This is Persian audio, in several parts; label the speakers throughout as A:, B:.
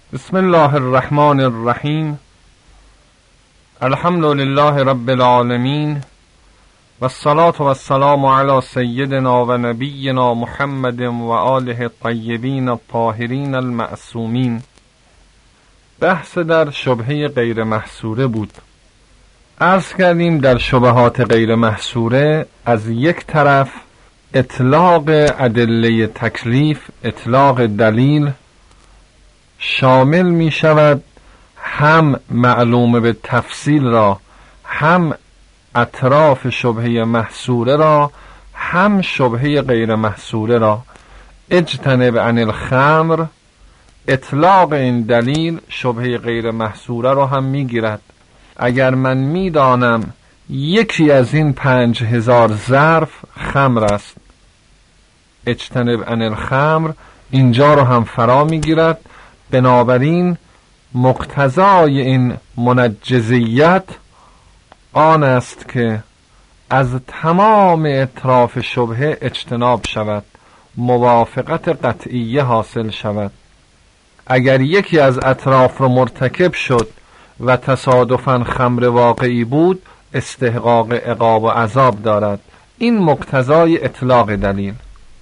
A: بسم الله الرحمن الرحیم. الحمد لله رب العالمین و الصلاة و السلام علی سیدنا و نبینا محمد و آله الطیبین الطاهرین المعصومین. بحث در شبهه غیر محصوره بود. عرض کردیم در شبهات غیر محصوره از یک طرف اطلاق ادله تکلیف، اطلاق دلیل شامل می شود هم معلوم به تفصیل را، هم اطراف شبهه محصوره را، هم شبهه غیر محصوره را. اجتنب عن الخمر، اطلاق این دلیل شبهه غیر محصوره را هم می گیرد. اگر من می دانم یکی از این 5000 ظرف خمر است، اجتنب عن الخمر اینجا رو هم فرا می گیرد. بنابراین مقتضای این منجزیت آن است که از تمام اطراف شبهه اجتناب شود، موافقت قطعیه حاصل شود. اگر یکی از اطراف رو مرتکب شد و تصادفاً خمر واقعی بود، استحقاق عقاب و عذاب دارد. این مقتضای اطلاق دلیل.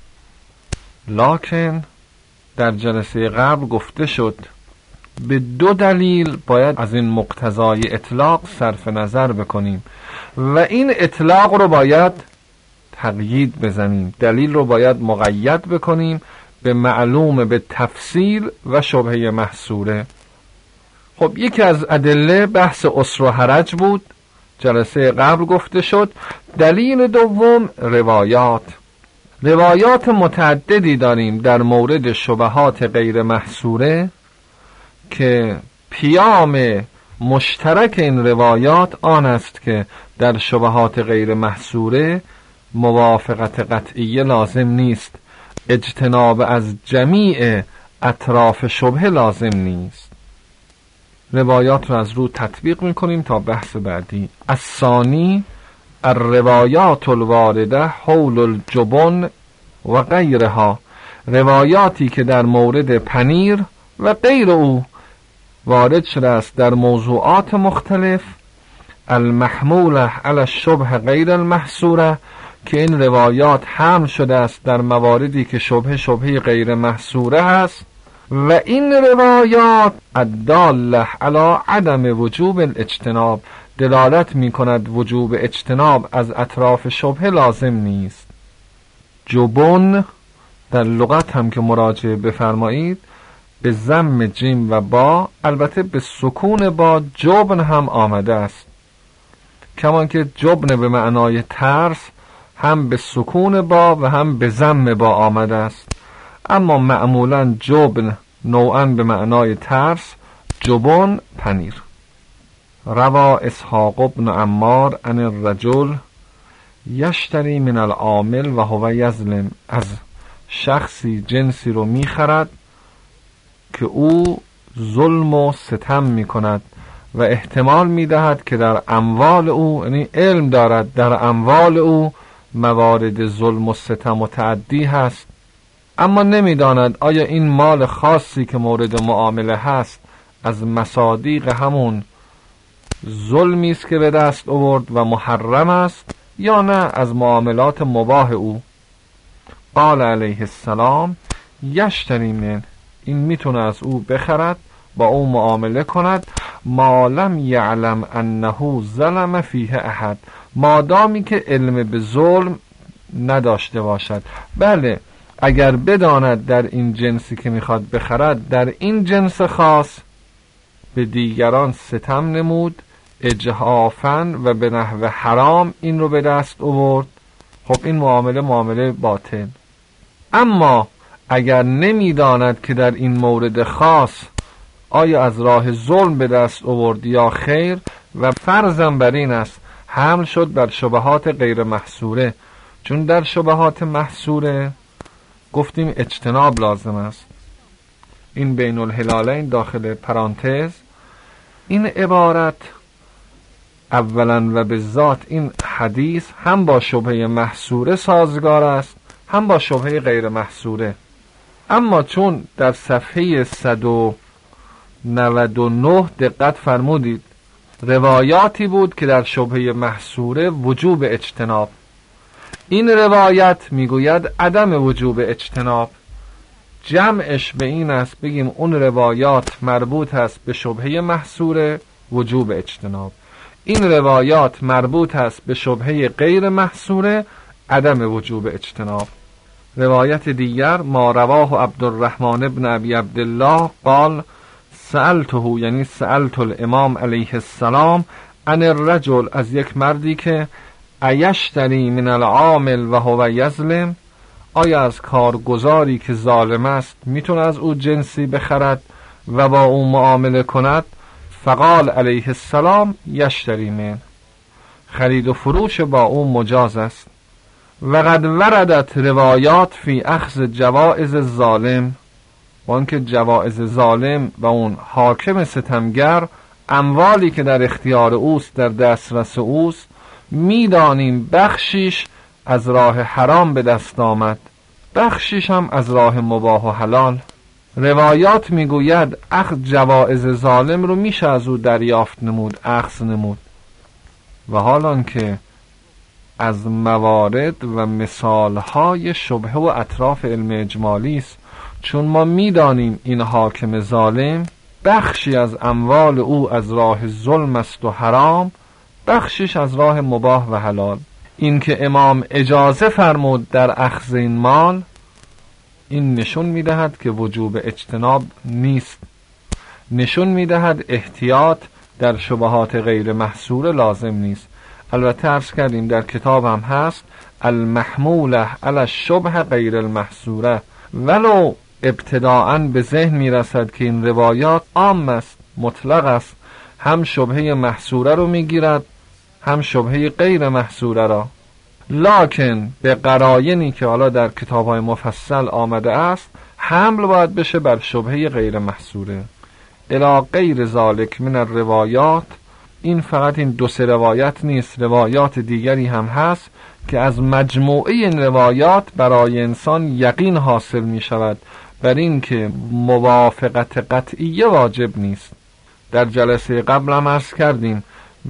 A: لکن در جلسه قبل گفته شد به 2 دلیل باید از این مقتضای اطلاق صرف نظر بکنیم و این اطلاق رو باید تقیید بزنیم، دلیل رو باید مقید بکنیم به معلوم به تفصیل و شبهه محصوره. خب یکی از ادله بحث اسر و حرج بود، جلسه قبل گفته شد. دلیل دوم روایات متعددی داریم در مورد شبهات غیر محصوره که پیام مشترک این روایات آن است که در شبهات غیر محصوره موافقت قطعیه لازم نیست، اجتناب از جمیع اطراف شبهه لازم نیست. روایات رو از رو تطبیق میکنیم تا بحث بعدی. الثانی الروایات الوارده حول الجبن و غیرها، روایاتی که در مورد پنیر و غیر او وارد شده است در موضوعات مختلف، المحموله علی الشبه غیر المحصوره، که این روایات حمل شده است در مواردی که شبهه غیر محصوره است و این روایات الداله علی عدم وجوب الاجتناب، دلالت می کند وجوب اجتناب از اطراف شبهه لازم نیست. جبن در لغت هم که مراجعه بفرمایید به ضم جیم و با، البته به سکون با جبن هم آمده است، کمان که جبن به معنای ترس هم به سکون با و هم به ضم با آمده است، اما معمولا جبن نوعا به معنای ترس، جبن پنیر. روا اسحاق بن عمار عن الرجل یشتری من العامل و هو یظلم، از شخصی جنسی رو میخرد که او ظلم و ستم میکند و احتمال میدهد که در اموال او، یعنی علم دارد در اموال او موارد ظلم و ستم و تعدی هست، اما نمیداند آیا این مال خاصی که مورد معامله هست از مصادیق همون ظلمی است که به دست آورد و محرم است یا نه از معاملات مباح او. قال علیه السلام یشتری من، این میتونه از او بخرد، با او معامله کند، ما لم یعلم انه ظلم فیه احد، مادامی که علم به ظلم نداشته باشد. بله، اگر بداند در این جنسی که میخواد بخرد، در این جنس خاص به دیگران ستم نمود اجحافاً و به نحو حرام این رو به دست آورد، خب این معامله باطل. اما اگر نمیداند که در این مورد خاص آیا از راه ظلم به دست آورد یا خیر و فرضاً بر این است حمل شد بر شبهات غیر محصوره، چون در شبهات محصوره گفتیم اجتناب لازم است. این بین الهلالین داخل پرانتز، این عبارت اولا و به ذات این حدیث هم با شبهه محصوره سازگار است هم با شبهه غیر محصوره. اما چون در صفحه 99 دقت فرمودید روایاتی بود که در شبهه محصوره وجوب اجتناب. این روایت میگوید عدم وجوب اجتناب. جمعش به این است بگیم اون روایات مربوط است به شبهه محصوره وجوب اجتناب، این روایات مربوط است به شبهه غیر محصوره عدم وجوب اجتناب. روایت دیگر ما رواه عبدالرحمن ابن ابی عبدالله قال سألته، یعنی سألت الامام علیه السلام عن الرجل، از یک مردی که ایشتری من العامل و هو یظلم، آیا از کارگزاری که ظالم است میتونه از او جنسی بخرد و با او معامله کند؟ فقال علیه السلام یشتری من، خرید و فروش با او مجاز است. و قد وردت روایات فی اخذ جوائز ظالم، و آنکه جوائز ظالم و اون حاکم ستمگر اموالی که در اختیار اوست، در دسترس اوست، میدانیم بخشیش از راه حرام به دست آمد، بخشیش هم از راه مباح و حلال. روایات میگوید اخذ جوائز ظالم رو میشه از او دریافت نمود، اخذ نمود، و حالان که از موارد و مثالهای شبهه و اطراف علم اجمالی است، چون ما میدانیم این حاکم ظالم بخشی از اموال او از راه ظلم است و حرام، بخشیش از راه مباح و حلال. این که امام اجازه فرمود در اخذ این مال، این نشون میدهد که وجوب اجتناب نیست، نشون میدهد احتیاط در شبهات غیر محصوره لازم نیست. البته عرض کردیم در کتاب هم هست المحموله علی الشبه غیر المحصوره، ولو ابتداءً به ذهن میرسد که این روایات عام است، مطلق است، هم شبهه محصوره رو میگیرد هم شبهه غیر محصوره را، لکن به قرائنی که حالا در کتاب‌های مفصل آمده است حمل باید بشه بر شبهه غیر محصوره. الی غیر ذالک من الروایات، این فقط این 2-3 روایت نیست، روایات دیگری هم هست که از مجموعه این روایات برای انسان یقین حاصل می شود بر این که موافقت قطعیه واجب نیست. در جلسه قبل هم عرض کردیم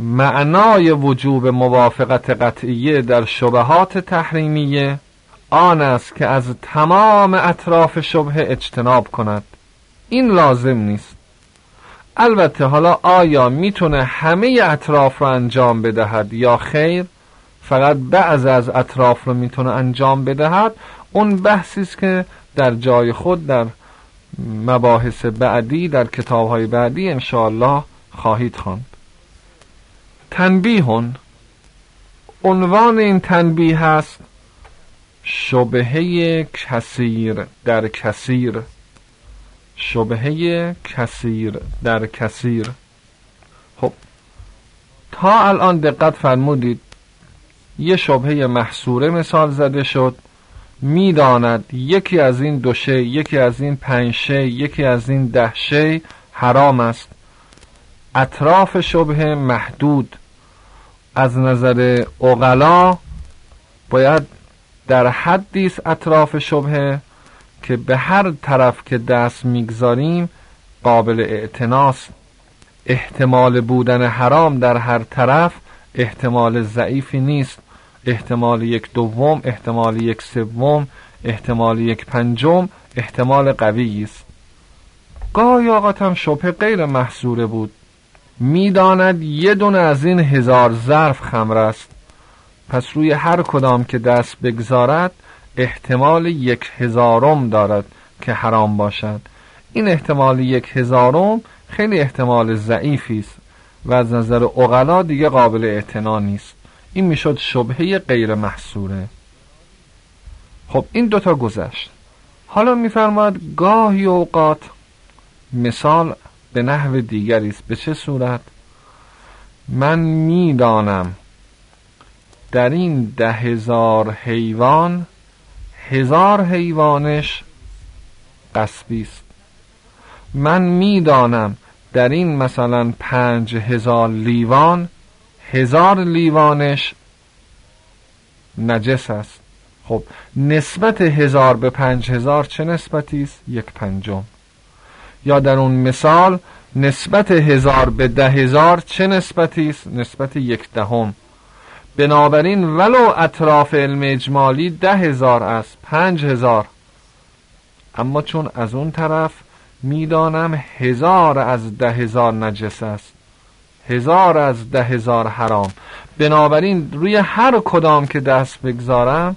A: معنای وجوب موافقت قطعیه در شبهات تحریمیه آن است که از تمام اطراف شبهه اجتناب کند، این لازم نیست. البته حالا آیا میتونه همه اطراف رو انجام بدهد یا خیر، فقط بعض از اطراف رو میتونه انجام بدهد، اون بحثی است که در جای خود در مباحث بعدی در کتاب‌های بعدی انشاءالله خواهید خواند. تنبیهون، عنوان این تنبیه هست شبهه کثیر در کثیر، شبهه کثیر در کثیر. خب تا الان دقت فرمودید یه شبهه محصوره مثال زده شد، میداند یکی از این 2 شی، یکی از این 5 شی، یکی از این 10 شی حرام است، اطراف شبهه محدود، از نظر عقلا باید در حدی است اطراف شبهه که به هر طرف که دست میگذاریم قابل اعتناست. احتمال بودن حرام در هر طرف احتمال ضعیفی نیست، احتمال 1/2، احتمال 1/3، احتمال 1/5 احتمال قوی است. گاهی اوقات هم شبهه غیر محصوره بود، میداند یه دونه از این 1000 ظرف خمر است، پس روی هر کدام که دست بگذارد احتمال 1/1000 دارد که حرام باشد. این احتمال 1/1000 خیلی احتمال ضعیفی است و از نظر عقلا دیگه قابل اعتنا نیست. این میشد شبهه غیر محصوره. خب این 2 تا گذشت. حالا میفرماید گاهی اوقات مثال به نحو دیگری است. به چه صورت؟ من میدانم در این 10,000 حیوان 1000 حیوانش غصبی است. من میدانم در این مثلا 5000 لیوان 1000 لیوانش نجس است. خب نسبت 1000 به 5000 چه نسبتی است؟ 1/5. یا در اون مثال نسبت 1000 به 10,000 چه نسبتی است؟ نسبت 1/10. بنابراین ولو اطراف علم اجمالی 10,000 است، 5,000، اما چون از اون طرف میدانم 1000 از 10,000 نجس است، 1000 از 10,000 حرام، بنابراین روی هر کدام که دست بگذارم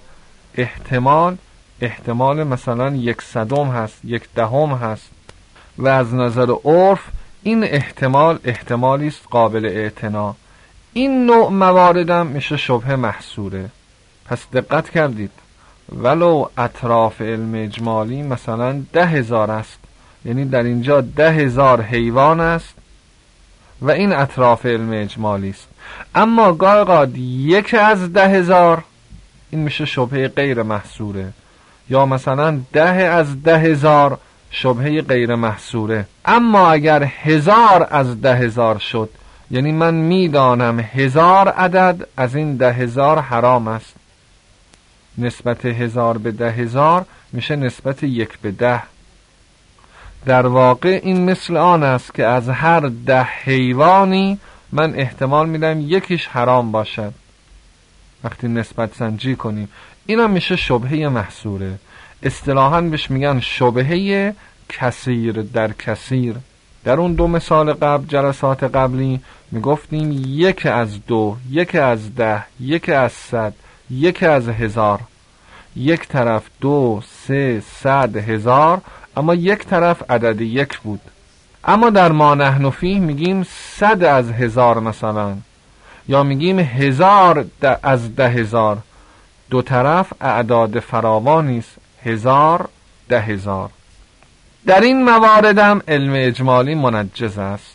A: احتمال مثلا 1/100 هست، 1/10 هست، و از نظر عرف این احتمالی است قابل اعتنا. این نوع مواردم میشه شبهه محصوره. پس دقت کردید، ولو اطراف علم اجمالی مثلا 10,000 است، یعنی در اینجا 10,000 حیوان است و این اطراف علم اجمالی است، اما گاهی 1 از 10,000 این میشه شبهه غیر محصوره، یا مثلا 10 از 10,000 شبهه غیر محصوره. اما اگر 1000 از 10,000 شد، یعنی من میدانم 1000 عدد از این 10,000 حرام است، نسبت 1000 به 10,000 میشه نسبت 1/10. در واقع این مثل آن است که از هر 10 حیوانی من احتمال میدم 1 حرام باشد. وقتی نسبت سنجی کنیم اینم میشه شبهه محصوره. اصطلاحاً بهش میگن شبهه کثیر در کثیر. در اون 2 مثال قبل، جلسات قبلی، میگفتیم 1 از 2، 1 از 10، 1 از 100، 1 از 1000. یک طرف 2، 3، 100، 1000، اما یک طرف عدد 1 بود. اما در ما نحن فیه میگیم 100 از 1000 مثلا، یا میگیم 1000 از 10,000. دو طرف اعداد فراوانی است، 1000، 10,000. در این مواردم علم اجمالی منجز است.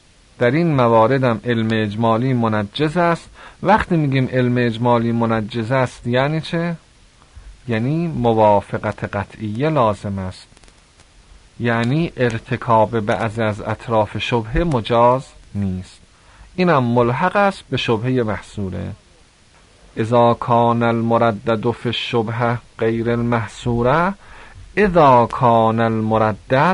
A: وقتی میگیم علم اجمالی منجز است یعنی چه؟ یعنی موافقت قطعیه لازم است، یعنی ارتکاب بعضی از اطراف شبهه مجاز نیست. اینم ملحق است به شبهه محصوره. اذا کان المردد فی الشبهه غیر المحصوره اذا کان المردد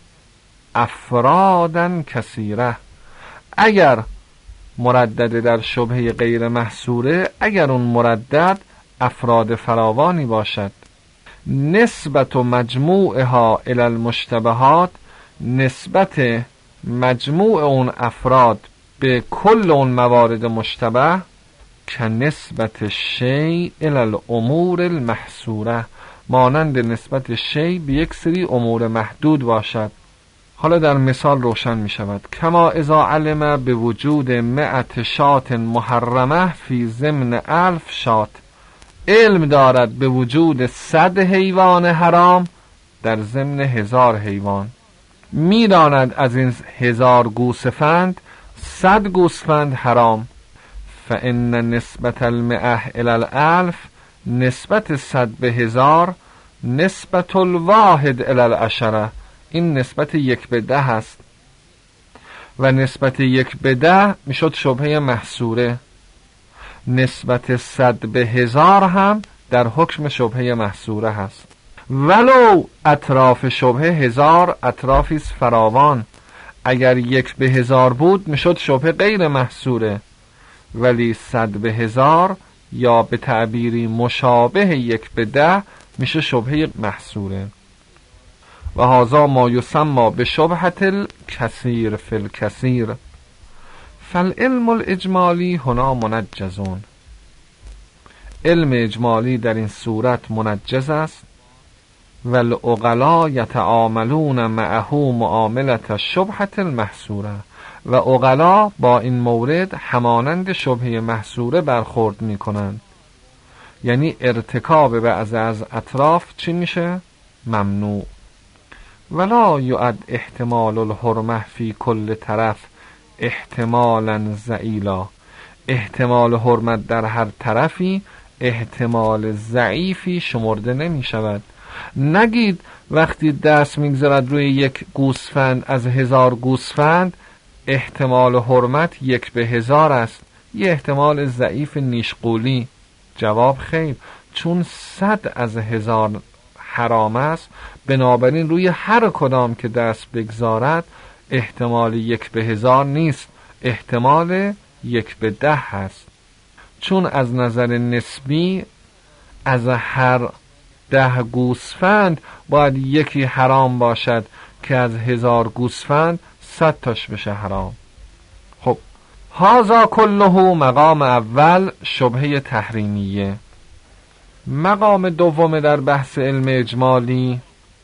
A: افرادا کثیره. اگر مردد در شبهه غیر محصوره، اگر اون مردد افراد فراوانی باشد، نسبت مجموعها الی المشتبهات، نسبت مجموع اون افراد به کل اون موارد مشتبه، که نسبت شیء الی الامور المحصوره، مانند نسبت شیء به یک سری امور محدود باشد. حالا در مثال روشن می شود. کما اذا علم به وجود 100 شات محرمه فی ضمن 1000 شات، علم دارد به وجود 100 حیوان حرام در ضمن 1000 حیوان. می داند از این 1000 گوسفند 100 گوسفند حرام. فان نسبت 100 الی 1000، نسبت 100 به 1000 نسبت الواحد الی 10، این نسبت 1/10 است و نسبت 1/10 میشد شبهه محصوره. نسبت 100 به 1000 هم در حکم شبهه محصوره هست. ولو اطراف شبهه 1000 اطرافی است فراوان، اگر 1 به 1000 بود میشد شبهه غیر محصوره، ولی 100 به 1000 یا به تعبیری مشابه 1/10 میشه شبهه محصوره. و هذا ما یسمى بشبهة الکثیر فی الکثیر. فالعلم الاجمالی هنا منجزون. علم اجمالی در این صورت منجز است. والعقلاء یتعاملون معه معاملة الشبهة المحصوره، و عقلا با این مورد همانند شبهه محصوره برخورد می کنند. یعنی ارتکاب بعض از اطراف چی میشه؟ ممنوع. ولا یعد احتمال الحرمه فی کل طرف احتمالا ضئیلا. احتمال حرمت در هر طرفی احتمال ضعیفی شمرده نمی شود. نگید وقتی دست میگذارد روی 1 گوسفند از 1000 گوسفند احتمال حرمت 1 به 1000 است، یه احتمال ضعیف نیشقولی. جواب خیر، چون 100 از 1000 حرام است، بنابراین روی هر کدام که دست بگذارد احتمال 1/1000 نیست، احتمال 1/10 هست. چون از نظر نسبی از هر 10 گوسفند باید یکی حرام باشد که از 1000 گوسفند 100 تاش بشه حرام. خب هذا کله مقام اول، شبهه تحریمیه. مقام دوم در بحث علم اجمالی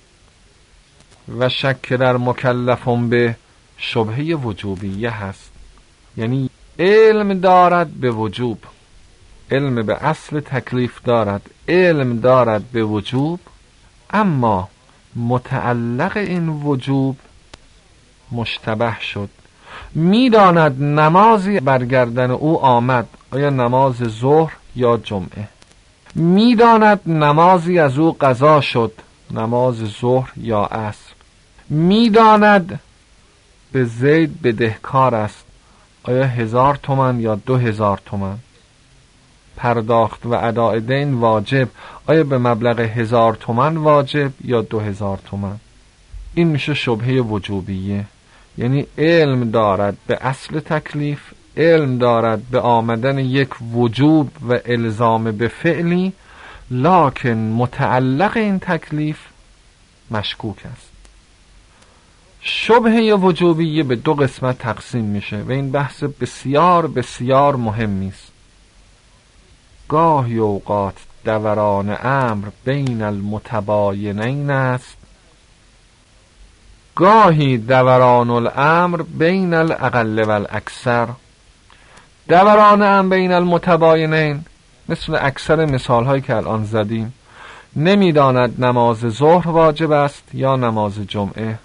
A: و شک در مکلفون به، شبهه وجوبیه هست. یعنی علم دارد به وجوب، علم به اصل تکلیف دارد، علم دارد به وجوب، اما متعلق این وجوب مشتبه شد. میداند نمازی برگردن او آمد، آیا نماز ظهر یا جمعه. میداند نمازی از او قضا شد، نماز ظهر یا عصر. میداند به زید بدهکار است، آیا 1000 تومان یا 2000 تومان. پرداخت و اداء دین واجب، آیا به مبلغ 1000 تومان واجب یا 2000 تومان. این میشه شبهه وجوبیه. یعنی علم دارد به اصل تکلیف، علم دارد به آمدن یک وجوب و الزام به فعلی، لکن متعلق این تکلیف مشکوک است. شبهه وجوبیه به 2 قسمت تقسیم میشه و این بحث بسیار بسیار مهمی است. گاهی اوقات دوران امر بین المتباینین است، گاهی دوران الامر بین الاقل و الاکثر. دوران امر بین المتباینین مثل اکثر مثال هایی که الان زدیم. نمیداند نماز ظهر واجب است یا نماز جمعه،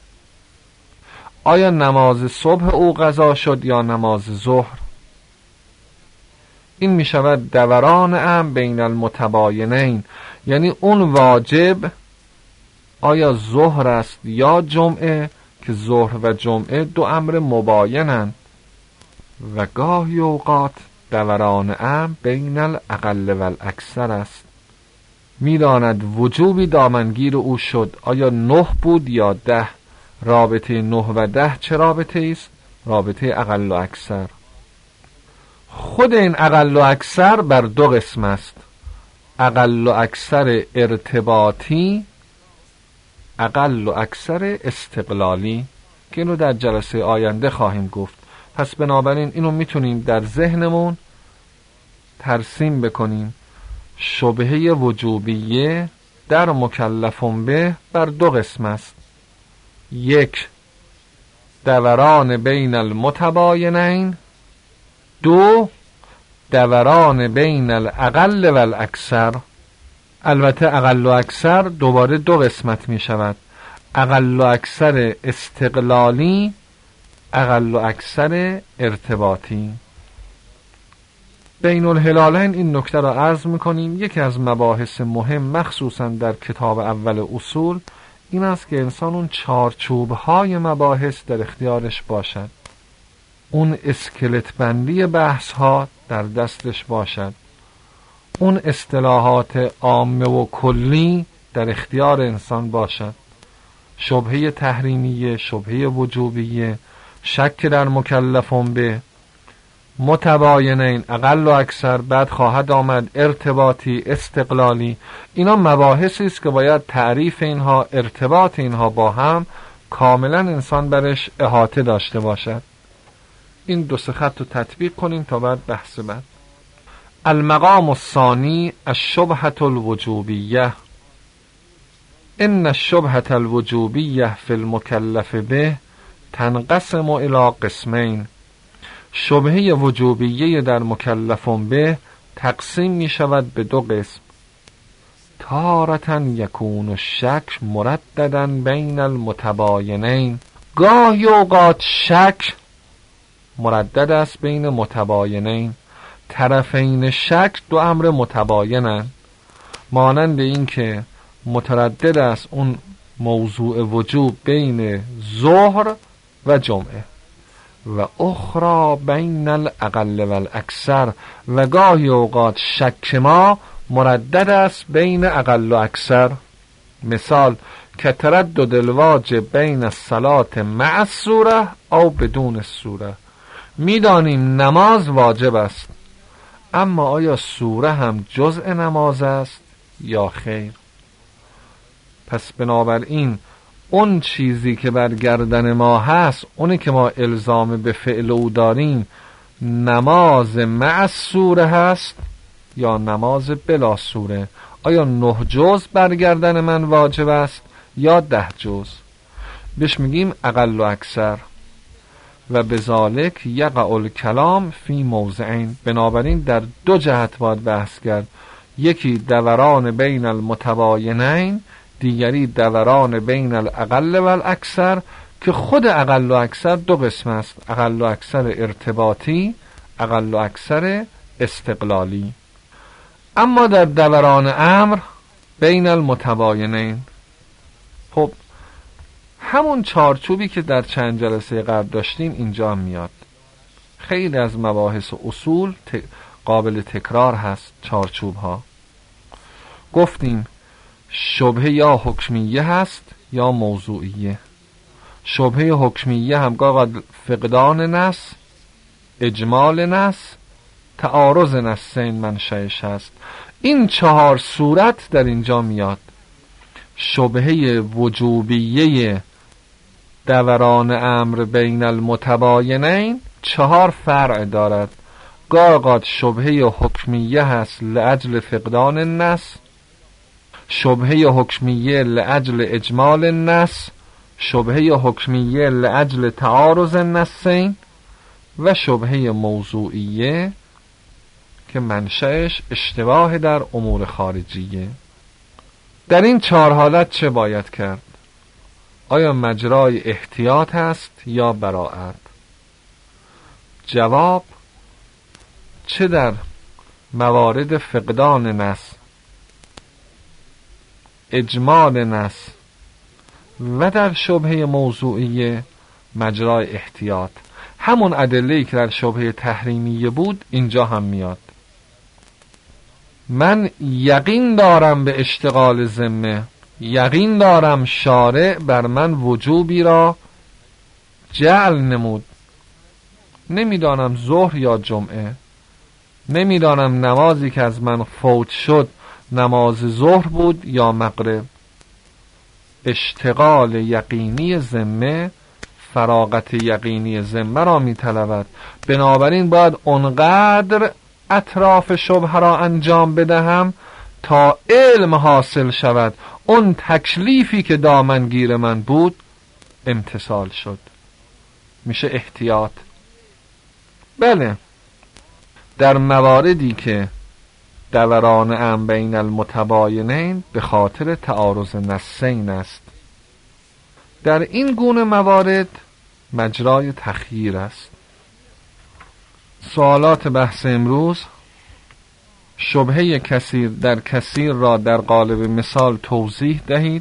A: آیا نماز صبح او قضا شد یا نماز ظهر. این می شود دوران امر بین المتباینین، یعنی اون واجب آیا ظهر است یا جمعه، که ظهر و جمعه 2 امر مباینند. و گاهی اوقات دوران امر بین الاقل و الاکثر است. میداند وجوبی دامنگیر او شد، آیا 9 بود یا 10. رابطه 9 و 10 چه رابطه است؟ رابطه اقل و اکثر. خود این اقل و اکثر بر 2 قسم است. اقل و اکثر ارتباطی، اقل و اکثر استقلالی، که اینو در جلسه آینده خواهیم گفت. پس بنابراین اینو میتونیم در ذهنمون ترسیم بکنیم. شبهه وجوبیه در مکلفون به بر 2 قسم است. 1 دوران بین المتباینین، 2 دوران بین الاقل و الاکثر. البته اقل و اکثر دوباره 2 قسمت می شود. اقل و اکثر استقلالی، اقل و اکثر ارتباطی. بین الهلالین این نکته را عرض میکنیم. یکی از مباحث مهم مخصوصا در کتاب اول اصول این است که انسان اون چارچوب‌های مباحث در اختیارش باشد، اون اسکلت بندی بحث ها در دستش باشد، اون اصطلاحات عامه و کلی در اختیار انسان باشد. شبهه تحریمیه، شبهه وجوبیه، شک در مکلفون به، متباینین اقل و اکثر، بعد خواهد آمد ارتباطی، استقلالی. اینا مباحثی است که باید تعریف اینها، ارتباط اینها با هم کاملا انسان برش احاطه داشته باشد. این 2 خط رو تطبیق کنیم تا بعد بحث بعد. المقام الثانی الشبهة الوجوبیه. ان الشبهة الوجوبیه فی المکلف به تنقسم الی قسمین. شبهه وجوبیه در مکلفون به تقسیم می شود به 2 قسم. تارة یکون الشک مرددا بین المتباینین. گاهی اوقات شک مردد است بین متباینین. طرفین شک 2 امر متباینند، مانند این که متردد است اون موضوع وجوب بین ظهر و جمعه، و اخرى بین الاقل و الاکثر. و گاهی اوقات شک ما مردد است بین اقل و اکثر. مثال که تردد الواجب بین الصلاة مع السوره او بدون السوره. میدانیم نماز واجب است، اما آیا سوره هم جزء نماز است یا خیر؟ پس بنابراین اون چیزی که بر گردن ما هست، اونی که ما الزام به فعل او داریم، نماز مع السوره هست یا نماز بلا سوره؟ آیا 9 جز بر گردن من واجب است یا 10 جز؟ بهش میگیم اقل و اکثر. و بذالک یقع الکلام فی موضعین. بنابراین در 2 جهت باید بحث کرد، یکی دوران بین المتباینین، دیگری دوران بین الاقل و الاکثر، که خود اقل و اکثر 2 قسم است، اقل و اکثر ارتباطی، اقل و اکثر استقلالی. اما در دوران امر بین المتباینین، خب همون چارچوبی که در چند جلسه قبل داشتیم اینجا هم میاد. خیلی از مباحث و اصول قابل تکرار هست. چارچوب ها گفتیم شبهه یا حکمیه هست یا موضوعیه. شبهه حکمیه همگاه فقدان نص، اجمال نص، تعارض نصین منشأش هست. این 4 صورت در اینجا میاد. شبهه وجوبیه دوران امر بین المتباینین 4 فرع دارد. گاه شبهه حکمیه هست لأجل فقدان النص، شبهه حکمیه لأجل اجمال النص، شبهه حکمیه لأجل تعارض النصین، و شبهه موضوعیه که منشأش اشتباه در امور خارجیه. در این 4 حالت چه باید کرد؟ آیا مجرای احتیاط هست یا براءت؟ جواب: چه در موارد فقدان نص، اجمال نص و در شبهه موضوعیه مجرای احتیاط. همون ادله‌ای که در شبهه تحریمیه بود اینجا هم میاد. من یقین دارم به اشتغال ذمه، یقین دارم شارع بر من وجوبی را جعل نمود، نمیدانم ظهر یا جمعه، نمیدانم نمازی که از من فوت شد نماز ظهر بود یا مغرب. اشتغال یقینی ذمه فراغت یقینی ذمه را میطلبد. بنابراین باید اونقدر اطراف شبهه را انجام بدهم تا علم حاصل شود، اون تکلیفی که دامنگیر من بود امتثال شد. میشه احتیاط. بله، در مواردی که دوران امر بین المتباینین به خاطر تعارض نصین است، در این گونه موارد مجرای تخییر است. سوالات بحث امروز: شبهه کثیر در کثیر را در قالب مثال توضیح دهید.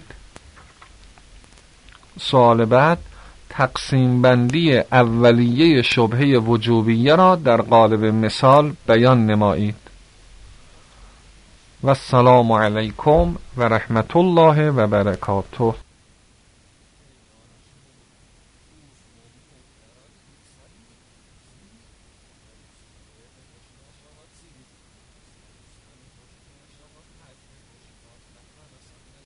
A: سوال بعد: تقسیم بندی اولیه شبهه وجوبیه را در قالب مثال بیان نمایید. و السلام علیکم و رحمت الله و برکاته.